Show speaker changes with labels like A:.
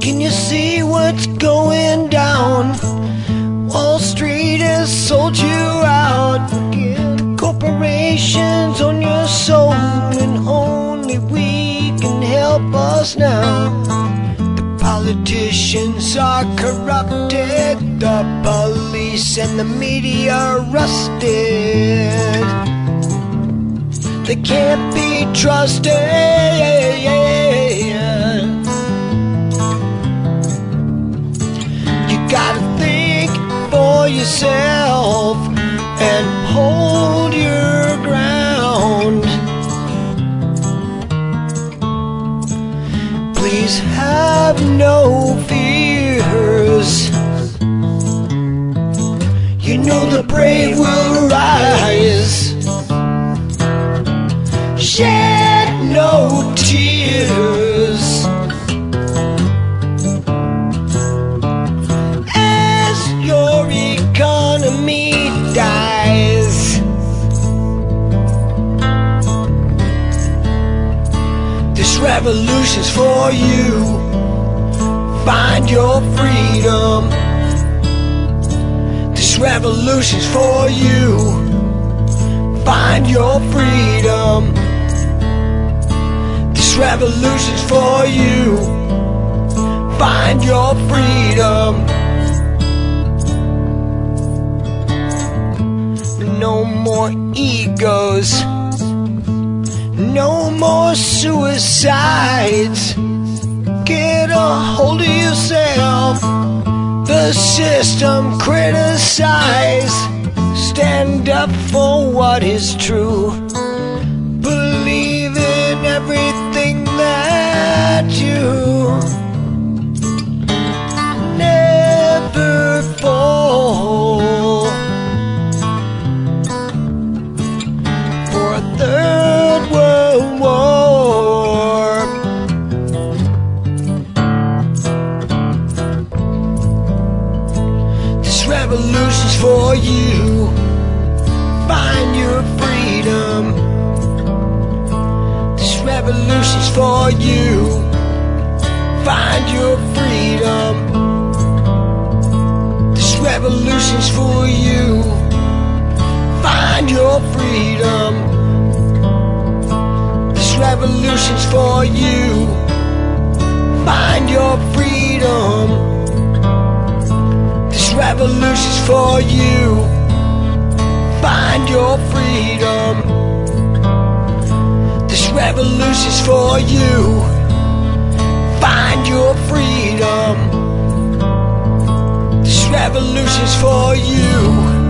A: Can you see what's going down? Wall Street has sold you out. Corporations on your soul, and only we can help us now. The politicians are corrupted, the police and the media are rusted. They can't be trusted. You gotta think for yourself and hold your ground. Please have no fears. You know the brave will rise. Shed no tears as your economy dies. This revolution's for you. Find your freedom. This revolution's for you. Find your freedom. This revolution's for you. Find your freedom. No more egos. No more suicides. Get a hold of yourself. The system criticize. Stand up for what is true. Believe in everything that you never fall for a third world war. This revolution's for you. Find your freedom. This revolution's for you. Find your freedom. This revolution's for you. Find your freedom. This revolution's for you. Find your freedom. This revolution's for you. Find your freedom. This revolution's for you. Find your freedom. This revolution's for you.